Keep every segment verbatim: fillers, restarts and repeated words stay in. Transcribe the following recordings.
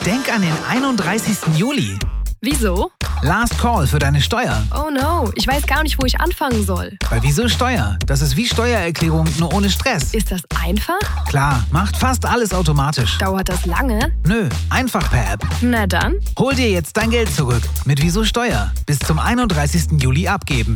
Denk an den einunddreißigsten Juli. Wieso? Last Call für deine Steuer. Oh no, ich weiß gar nicht, wo ich anfangen soll. Bei Wieso Steuer? Das ist wie Steuererklärung, nur ohne Stress. Ist das einfach? Klar, macht fast alles automatisch. Dauert das lange? Nö, einfach per App. Na dann. Hol dir jetzt dein Geld zurück mit Wieso Steuer. Bis zum einunddreißigsten Juli abgeben.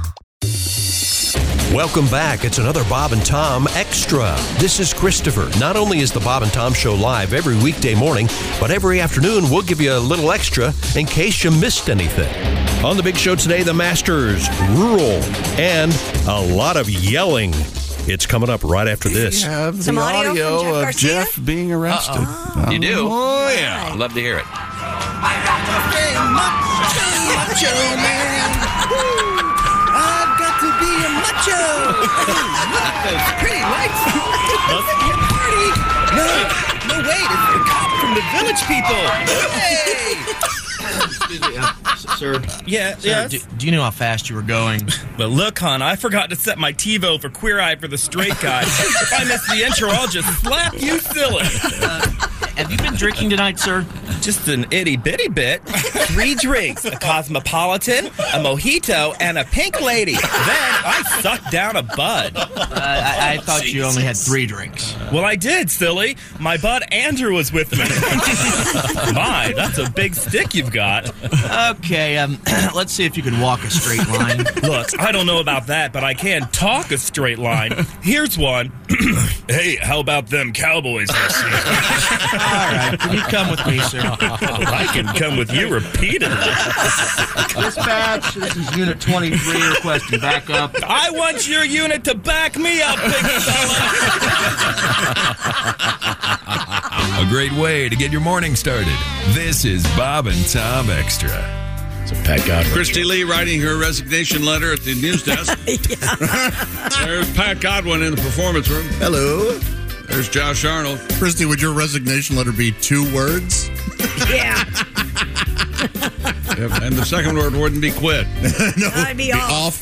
Welcome back. It's another Bob and Tom Extra. This is Christopher. Not only is the Bob and Tom Show live every weekday morning, but every afternoon we'll give you a little extra in case you missed anything. On the big show today, the Masters, Rural, and a lot of yelling. It's coming up right after this. We have Some the audio audio, from Jeff of Garcia? Jeff being arrested. Uh-oh. Um, You do? Oh, yeah. I'd love to hear it. I got to be a macho, macho man. I've got to be a macho. Those pretty lights. Party. No, no, wait. It's the cop from the Village People. Hey. Excuse me, uh, sir. Yeah, Sir, yes. do, do you know how fast you were going? But look, hon, I forgot to set my TiVo for Queer Eye for the Straight Guy. If I miss the intro, I'll just slap you silly. Uh, have you been drinking tonight, sir? Just an itty-bitty bit. Three drinks, a Cosmopolitan, a Mojito, and a Pink Lady. Then I sucked down a Bud. Uh, I, I thought you only had three drinks. Well, I did, silly. My bud Andrew was with me. My, that's a big stick you've got. Okay, um, let's see if you can walk a straight line. Look, I don't know about that, but I can talk a straight line. Here's one. Hey, how about them Cowboys this year? All right, can you come with me, sir? I can come with you repeatedly. Dispatch, this is Unit twenty-three requesting backup. I want your unit to back me up, big fella. A great way to get your morning started. This is Bob and Tom Extra. It's a Pat Godwin. Christy Lee writing her resignation letter at the news desk. There's Pat Godwin in the performance room. Hello. There's Josh Arnold. Christy, would your resignation letter be two words? Yeah. Yep, and the second word wouldn't be quit. No, I'd be off.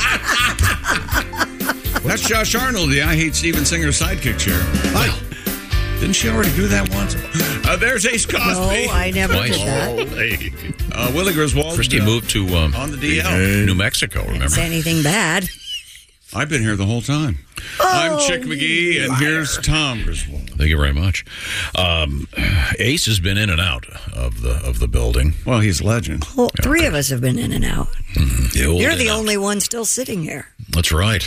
That's Josh Arnold, the I Hate Steven Singer sidekick chair. Hi. Didn't she already do that once? Uh, there's Ace Cosby. No, I never Twice. did that. Oh, hey. Uh, Willie Griswold. Christy uh, moved to um, on the D L. New Mexico, Didn't remember? say anything bad. I've been here the whole time. Oh, I'm Chick McGee, and here's Tom Griswold. Thank you very much. Um, Ace has been in and out of the of the building. Well, he's a legend. Well, three of us have been in and out. Mm, the old You're and the out. only one still sitting here. That's right.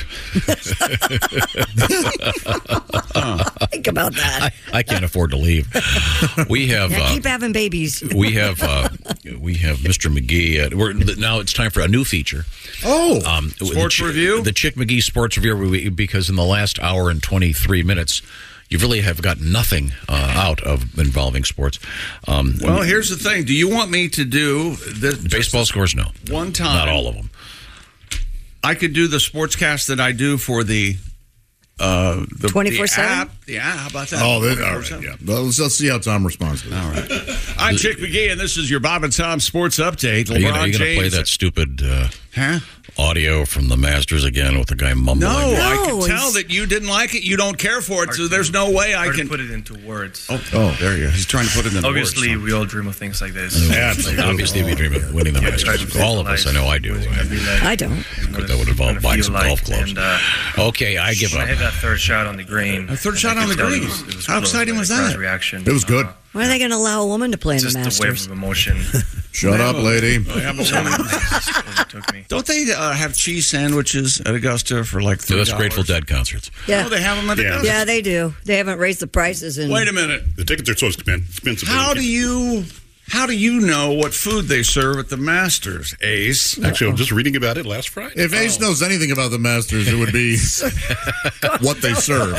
Think about that. I, I can't afford to leave. We have Yeah, uh, keep having babies. we have uh, we have Mister McGee. Uh, we're, now it's time for a new feature. Oh, Um, Sports the, review? The Chick McGee Sports Review, we- because in the last hour and twenty-three minutes, you really have got nothing uh, out of involving sports. Um, Well, here's the thing. Do you want me to do this? baseball scores, no. One time. Not all of them. I could do the sportscast that I do for the uh, the twenty-four seven? the app. Yeah, how about that? oh, that, all right, yeah. Well, let's, let's see how Tom responds to that. All right. I'm Chick McGee, and this is your Bob and Tom Sports Update. Are you LeBron going to play James. that stupid uh, Huh? audio from the Masters again with the guy mumbling? No, I No, can tell he's- that you didn't like it. You don't care for it, so there's no way I can put it into words. Oh, oh, there you go. He's trying to put it in Obviously, words. we all dream of things like this. Absolutely. Obviously, we dream of winning the Yeah, try Masters. to All of us. I know I do. I don't. But that would involve buying some golf clubs. And, uh, Okay, I give when I hit up. that third shot on the green. A third I shot could on the tell green? it was- it was How close, exciting like was the crowd's that? Reaction. It was good. Uh, Why are they going to allow a woman to play in the just a wave Masters? of emotion. Shut up, lady. Took me. Don't they uh, have cheese sandwiches at Augusta for like So three that's Grateful Dead concerts. Yeah. Oh, they have them at Augusta? Yeah, they do. They haven't raised the prices in. Wait a minute. The tickets are so expensive. How do you how do you know what food they serve at the Masters, Ace? Actually, I was just reading about it last Friday. If Ace knows anything about the Masters, it would be what they serve.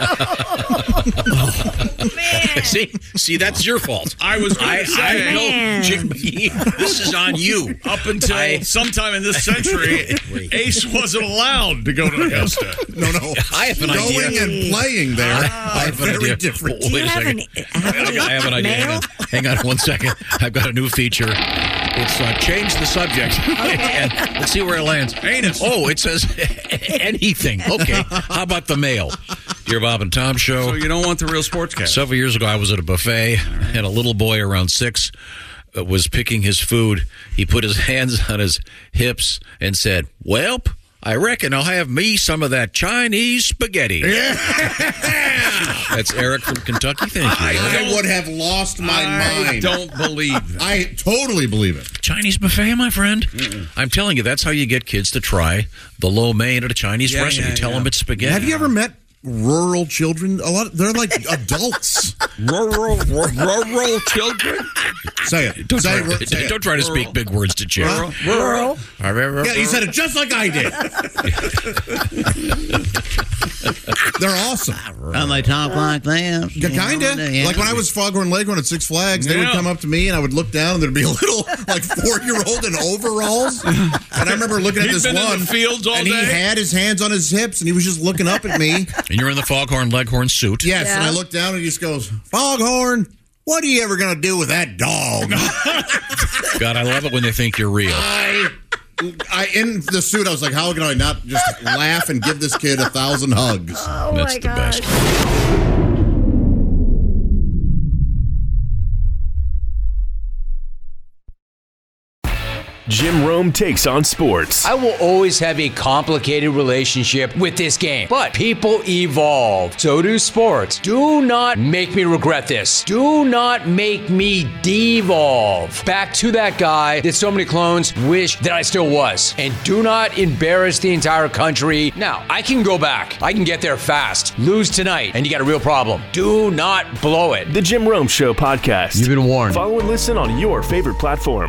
see, see, that's your fault. I was I, going to I say, know, Jim McGee. This is on you. up until I- sometime in this century, Ace wasn't allowed to go to Augusta. No, no. I have an Going idea. and playing there I are have an very idea. different. Do you Wait a have second. an, have any I have an idea. Hang mail? on. Hang on one second. I've got a new feature. It's uh, change the subject. And let's see where it lands. Anus. Oh, it says anything. Okay. How about the mail? Dear Bob and Tom Show. So you don't want the real sportscast. Several years ago, I was at a buffet, right. and a little boy around six uh, was picking his food. He put his hands on his hips and said, "Welp, I reckon I'll have me some of that Chinese spaghetti." Yeah. That's Eric from Kentucky. Thank you. I, I would have lost my I mind. don't believe that. I totally believe it. Chinese buffet, my friend. Mm-mm. I'm telling you, that's how you get kids to try the lo mein at a Chinese yeah, restaurant. Yeah, you tell yeah. them it's spaghetti. Have you ever met rural children? A lot. Of, they're like adults. rural, rural children. Say it. Don't Say try, it. Say don't it. try to rural. speak big words to Jim. Rural. rural. Yeah, he said it just like I did. They're awesome. And they talk like that. Kind of. Yeah. Like when I was Foghorn Leghorn at Six Flags, they Yeah. would come up to me and I would look down and there'd be a little like four-year-old in overalls. And I remember looking at He'd this been in one. the fields all and he day? had his hands on his hips and he was just looking up at me. And you're in the Foghorn Leghorn suit. Yes, Yeah. and I looked down and he just goes, "Foghorn, what are you ever going to do with that dog?" God, I love it when they think you're real. I, I in the suit, I was like, how can I not just laugh and give this kid a thousand hugs? Oh, That's my the gosh. best. Jim Rome takes on sports. I will always have a complicated relationship with this game, but people evolve. So do sports. Do not make me regret this. Do not make me devolve back to that guy that so many clones wish that I still was. And do not embarrass the entire country. Now, I can go back. I can get there fast. Lose tonight, and you got a real problem. Do not blow it. The Jim Rome Show podcast. You've been warned. Follow and listen on your favorite platform.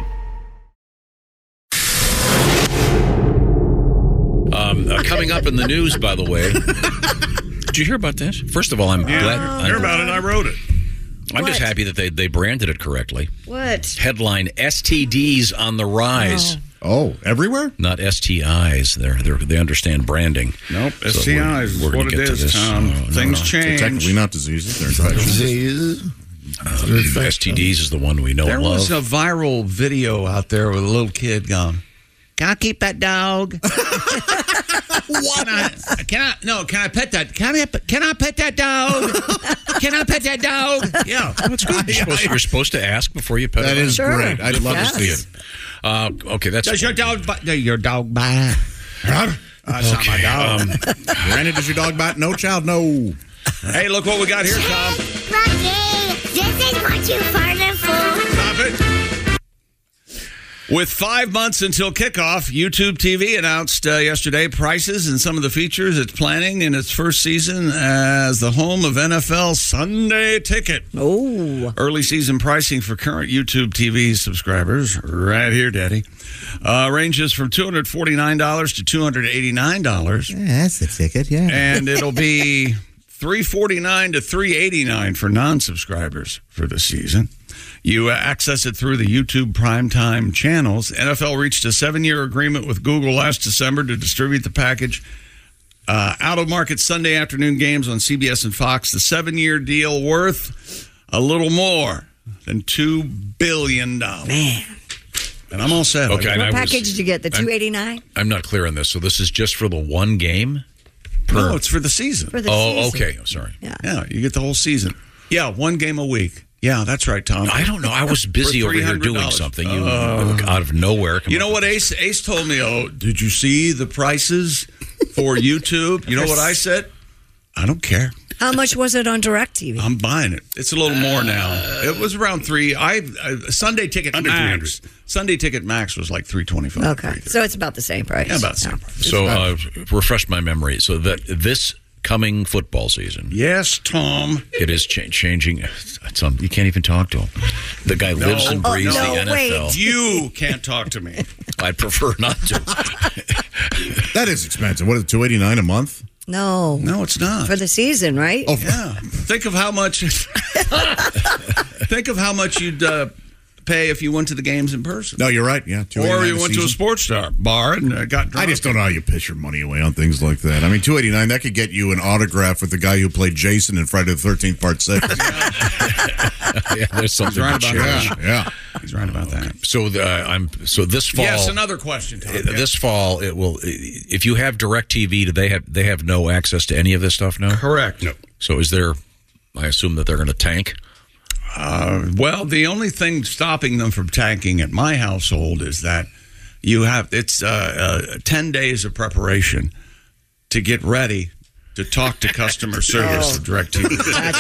Um, uh, coming up in the news, by the way. Did you hear about this? First of all, I'm Yeah, glad. I heard about it. I wrote it. I'm What? just happy that they, they branded it correctly. What? Headline: S T Ds on the rise. Oh, everywhere? Not S T Is. They're, they're, they understand branding. Nope. So S T Is we're- is we're gonna what it get to is, this. Tom. No, no, Things no. change. Technically not diseases. They're infections. Um, S T Ds is the one we know There and love. was a viral video out there with a little kid going, "Can I keep that dog? What? Can I, can I? No, can I pet that? Can I? Can I pet that dog? Can I pet that dog? Yeah, that's good. You're supposed, you're supposed to ask before you pet That it. is Sure. great. I'd love to to see see it. Uh, okay, that's Does your dog bite? Your dog bite? Huh? That's not my dog. Um, Brandon, does your dog bite? No, child, no. Hey, look what we got here, Tom. Rocky, this is what you farted for. Stop it. With five months until kickoff, YouTube T V announced uh, yesterday prices and some of the features it's planning in its first season as the home of N F L Sunday Ticket. Oh. Early season pricing for current YouTube T V subscribers, right here, Daddy, uh, ranges from two hundred forty-nine dollars to two hundred eighty-nine dollars. Yeah, that's the ticket, yeah. And it'll be three hundred forty-nine dollars to three hundred eighty-nine dollars for non-subscribers for the season. You uh, access it through the YouTube Primetime channels. N F L reached a seven-year agreement with Google last December to distribute the package. Uh, out-of-market Sunday afternoon games on C B S and Fox. The seven-year deal worth a little more than two billion dollars. Man. And I'm all set. Okay, and What I package was, did you get? The two eighty-nine? I'm not clear on this. So this is just for the one game? No, it's for the season. For the oh, season. okay. Sorry. Yeah. Yeah, you get the whole season. Yeah, one game a week. Yeah, that's right, Tom. I don't know. I was busy For over here doing three hundred dollars. something. You Uh, out of nowhere. come You know up what with Ace Ace told me? Oh, did you see the prices for YouTube? You know what I said? I don't care. How much was it on DirecTV? I'm buying it. It's a little more now. It was around three. I uh, Sunday ticket Under three hundred. max. Sunday ticket max was like three twenty five. Okay, so it's about the same price. Yeah, about the same price. So uh, refresh my memory. So that this coming football season, Yes, Tom. it is cha- changing. It's on, you can't even talk to him. The guy No. lives and Oh, breathes no, the N F L. wait. You can't talk to me. I'd prefer not to. That is expensive. What is it, two eighty-nine a month? No. No, it's not. For the season, right? Oh, Yeah. Think of how much. Think of how much you'd uh, pay if you went to the games in person. No, you're right. Yeah, Or you went to a sports star bar and uh, got drunk. I just don't know how you piss your money away on things like that. I mean, two eighty-nine, that could get you an autograph with the guy who played Jason in Friday the thirteenth Part six. Yeah, there's something right to about cherish. that. Yeah. He's right about that. So the, I'm so this fall. Yes, another question, Tom. uh, This fall, it will. If you have DirecTV, do they have they have no access to any of this stuff now? Correct. No. So is there? I assume that they're going to tank. Uh, well, the only thing stopping them from tanking at my household is that you have it's uh, uh, ten days of preparation to get ready to talk to customer service Oh. of DirecTV.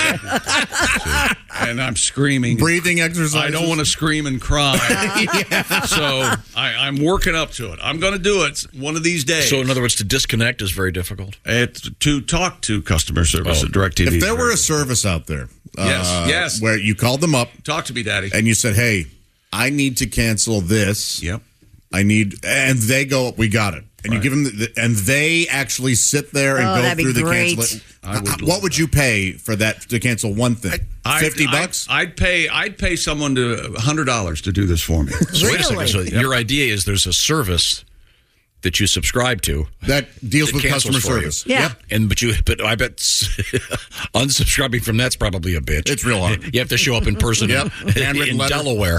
And I'm screaming. Breathing exercises. I don't want to scream and cry. So I, I'm working up to it. I'm going to do it one of these days. So in other words, to disconnect is very difficult. It's to talk to customer service Oh. at DirecTV. If there were a service out there, Yes, uh, yes. where you called them up, Talk to me, Daddy. and you said, "Hey, I need to cancel this. Yep. I need," and they go, "We got it." And you give them, the, and they actually sit there and Oh, go that'd be through the great. cancel. I would what would you pay for that to cancel one thing? I'd- Fifty I'd- bucks. I'd pay. I'd pay someone to a hundred dollars to do this for me. So wait a second. So your idea is there's a service that you subscribe to That deals that with cancels customer for you. service. Yeah. Yep. And but you, but I bet unsubscribing from that's probably a bitch. It's real hard. You have to show up in person Yep. Handwritten in letter. Delaware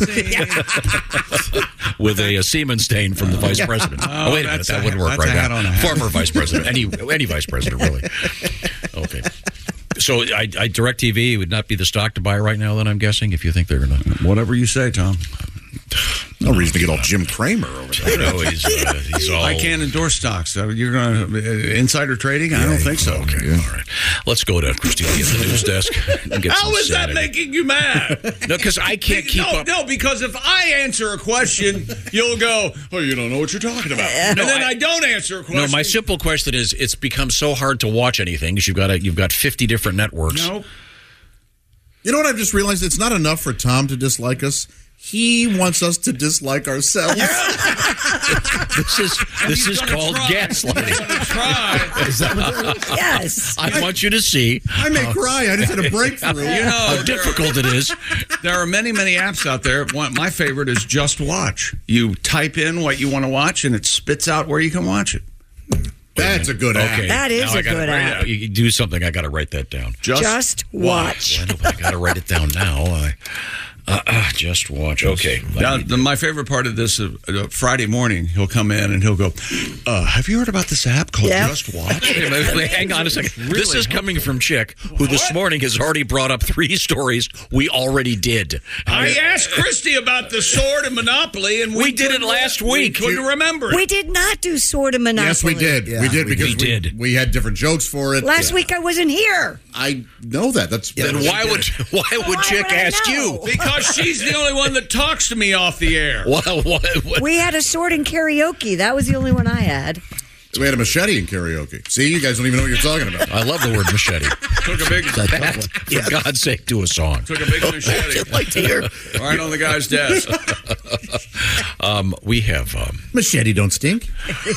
with a, a semen stain from the vice president. Oh, wait a minute, that's that a- wouldn't work that's a right hat now. on a hat. Former vice president, any any vice president, really. Okay. So I, I DirecTV would not be the stock to buy right now. Then I'm guessing if you think they're going to. Whatever you say, Tom. No reason to get all Jim Kramer over there. I know he's uh, he's all. I can't endorse stocks. So you're going to uh, insider trading? I don't think so. Okay, all right. Let's go to Christine at the news desk. And get How some is that sanity. making you mad? No, because I can't keep no, up. no, because if I answer a question, you'll go, "Oh, you don't know what you're talking about," and then I, don't answer a question. No, my simple question is: it's become so hard to watch anything because you've got a, you've got fifty different networks. No. You know what I've just realized? It's not enough for Tom to dislike us. He wants us to dislike ourselves. This is this is called gaslighting. Try. Is that what- Yes. I want you to see. I may cry. I just had a breakthrough. You know how difficult it is. There are many, many apps out there. One, my favorite is Just Watch. You type in what you want to watch, and it spits out where you can watch it. That's a good app. Okay, That is now I a gotta good write app. it- You do something. I got to write that down. Just, Just watch. I know, but I got to write it down now. I, uh, uh, just watch. Okay. Now, the, my favorite part of this is uh, Friday morning, he'll come in and he'll go, uh, have you heard about this app called Yeah. Just Watch? Wait, wait, wait, hang on a second. This is coming from Chick, who this morning has already brought up three stories we already did. I asked Christy about the sword and Monopoly, and we, We did it couldn't- last we week. couldn't remember it. We did not do Sword and Monopoly. Yes, we did. we did because we we, did. we had different jokes for it. Last Yeah. week I wasn't here. I know that. That's Then that's- why would why would Why Chick would I ask know? you? Because she's the only one that talks to me off the air. What, what, what? We had a sword and karaoke. That was the only one I had. we had a machete in karaoke. See, you guys don't even know what you're talking about. I love the word machete. Took a big, That, for God's sake, do a song. took a big machete. I'd like to hear. Right on the guy's desk. Um, we have. Um, Machete don't stink.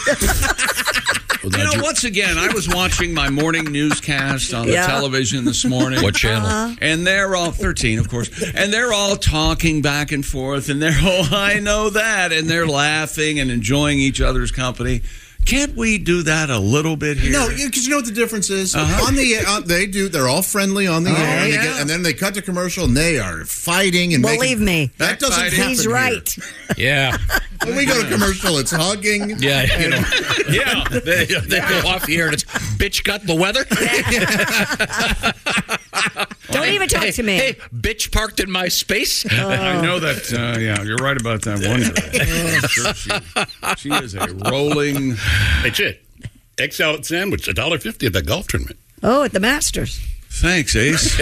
You know, once again, I was watching my morning newscast on the Yeah. television this morning. What channel? Uh-huh. And they're all thirteen, of course. And they're all talking back and forth. And they're, oh, I know that. And they're laughing and enjoying each other's company. Can't we do that a little bit here? No, because you know what the difference is. Uh-huh. On the uh, they do. They're all friendly on the Oh, air, and, they yeah. get, and then they cut to commercial, and they are fighting and Believe making, me. that doesn't Backbiting. happen. He's here. right. Yeah. When we go to commercial, it's hugging. Yeah, you know. Yeah. They, they go off the air and it's, bitch got the weather. Don't even talk hey, to me. Hey, bitch parked in my space. I know that. Uh, yeah, you're right about that one. Sure, she, she is a rolling. Hey, Chick, egg salad sandwich, one dollar fifty at that golf tournament. Oh, at the Masters. Thanks, Ace.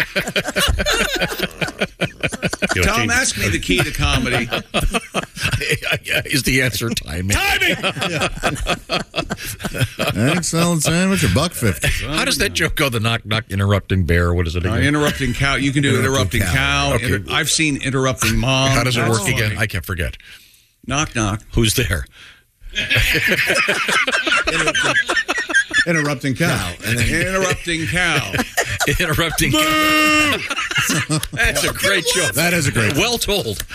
You know, Tom, change- ask me the key to comedy. Is the answer timing? Timing! Egg salad sandwich, a buck fifty. How does that joke go? The knock knock interrupting bear. What is it Uh, again? interrupting cow. You can do interrupting, Interrupting cow. cow. Okay. Inter- I've seen interrupting mom. How does it That's work again? funny. I can't forget. Knock, knock. Who's there? Interrupting cow. And then interrupting cow. Interrupting cow. That's a great joke. That is a great Well told.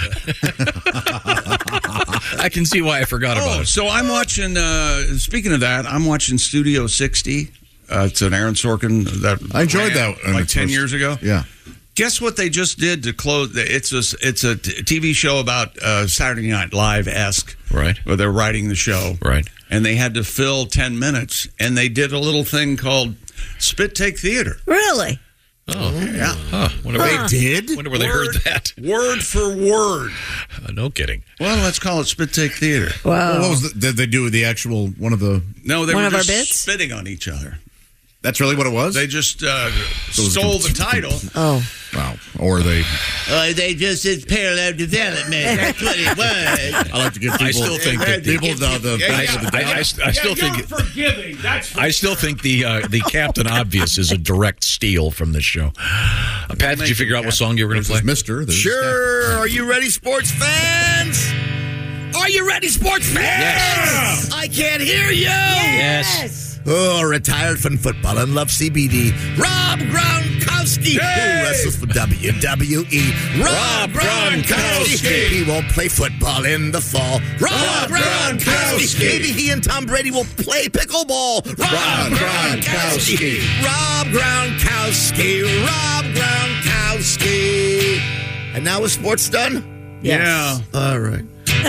I can see why I forgot about Oh, it. so I'm watching, uh, speaking of that, I'm watching Studio sixty. Uh, it's an Aaron Sorkin that I enjoyed ran that in like the ten first- years ago. Yeah. Guess what they just did to close? It's a it's a T V show about uh, Saturday Night Live esque, right? Where they're writing the show, right? And they had to fill ten minutes, and they did a little thing called Spit Take Theater. Really? Oh, yeah. Huh. Wonder where Huh. they did. Wonder where they heard Word- that. Word for word. Uh, no kidding. Well, let's call it Spit Take Theater. Wow. What was the, did they do the actual one of the? No, they One were of our just bits? spitting on each other. That's really what it was. They just uh, So it was stole com- the title. Oh. Wow. Or they. Oh, they just did parallel development. That's what it was. I like to give people. I still think that people the the I, benefit of the I, doubt. I, I still think forgiving. That's I still think the uh, the Captain Obvious is a direct steal from this show. Uh, Pat, did you figure out what song you were going to play? Mister. There's- Sure. Are you ready, sports fans? Are you ready, sports fans? Yes. I can't hear you. Yes. Oh, retired from football and love C B D. Rob Gronkowski, who wrestles for W W E. Rob Gronkowski. He won't play football in the fall. Rob Gronkowski. Maybe he and Tom Brady will play pickleball. Rob Gronkowski. Rob Gronkowski. Rob Gronkowski. And now is sports done? Yeah. All right.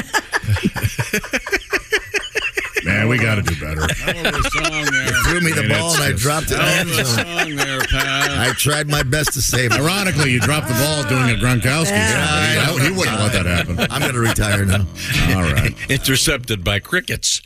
Man, we got to do better. Hell of a song there. Threw me the Man, ball and I that's- dropped it in the Hell end of a zone. song there, Pat. I tried my best to save it. Ironically, you dropped the ball doing a Gronkowski. Yeah, he, he wouldn't let that happen. I'm going to retire now. All right. Intercepted by crickets.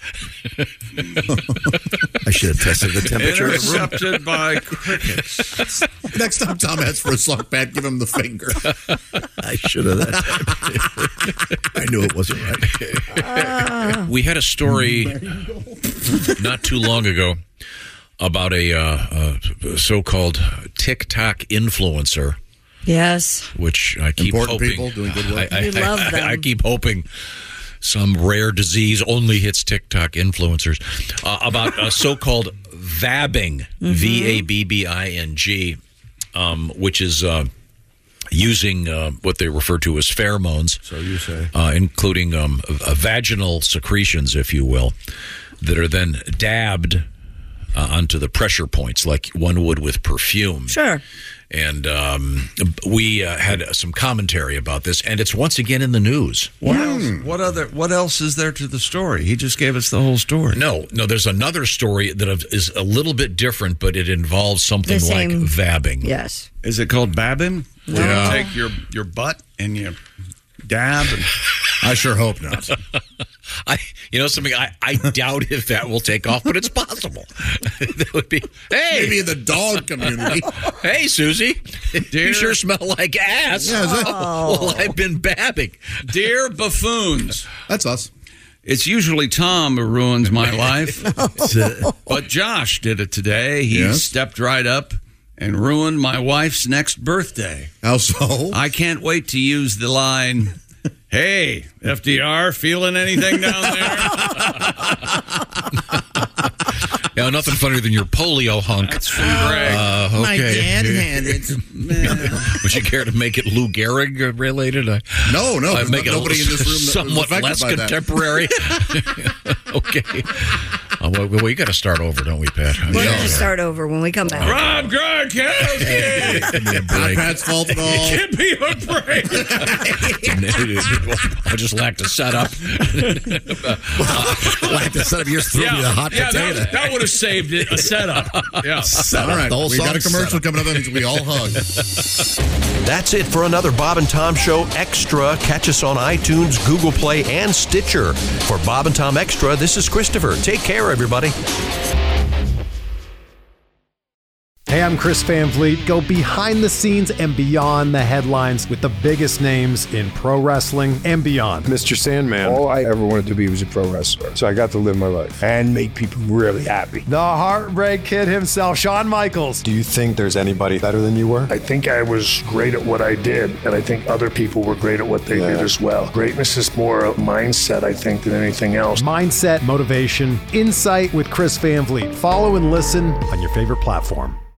I should have tested the temperature of the room. Intercepted by crickets. Next time Tom asks for a song, Pat, give him the finger. I should have that time. I knew it wasn't right. We had a story not too long ago about a, uh, a so-called TikTok influencer, Yes. which I keep Important hoping. people doing good work. I, I, We love I- them. I keep hoping some rare disease only hits TikTok influencers. Uh, about a so-called vabbing, V A B B I N G, um, which is uh, using uh, what they refer to as pheromones. So you say. Uh, including um, uh, vaginal secretions, if you will, that are then dabbed uh, onto the pressure points like one would with perfume. Sure. And um, we uh, had some commentary about this, and it's once again in the news. What else? What other? What else is there to the story? He just gave us the whole story. No, no, there's another story that is a little bit different, but it involves something The like same- vabbing. Yes. Is it called babbing? No. You take your your butt and you dab. And I sure hope not. I, you know, something I, I doubt if that will take off, but it's possible. That would be, hey, Maybe in the dog community. hey, Susie, Dear- you sure smell like ass. Yeah, is it? Well, I've been babbing. Dear buffoons, That's us. it's usually Tom who ruins my life, but Josh did it today. He Yes. stepped right up and ruined my wife's next birthday. How so? I can't wait to use the line, "Hey, F D R, feeling anything down there?" Yeah, nothing funnier than your polio hunk. That's from Greg. Uh, okay. My dad had it. Would you care to make it Lou Gehrig related? I, No, no. I'd there's make not- it nobody in this room that was somewhat affected less by that. contemporary. Okay. Uh, well, we, we got to start over, don't we, Pat? We're Yeah. going to start over when we come back. Rob Gronkowski, Give me a Not break. Pat's fault at all. give me a break. I just lacked a setup. Like the set of yours threw me a hot yeah, potato. that, that would have saved it. A setup. Yeah. Set All up. right, The whole we got a song's set commercial up. coming up. That means we all hug. That's it for another Bob and Tom Show Extra. Catch us on iTunes, Google Play, and Stitcher. For Bob and Tom Extra, this is Christopher. Take care, everybody. Hey, I'm Chris Van Vliet. Go behind the scenes and beyond the headlines with the biggest names in pro wrestling and beyond. Mister Sandman, all I ever wanted to be was a pro wrestler. So I got to live my life and make people really happy. The Heartbreak Kid himself, Shawn Michaels. Do you think there's anybody better than you were? I think I was great at what I did, and I think other people were great at what they Yeah. did as well. Greatness is more a mindset, I think, than anything else. Mindset, motivation, insight with Chris Van Vliet. Follow and listen on your favorite platform.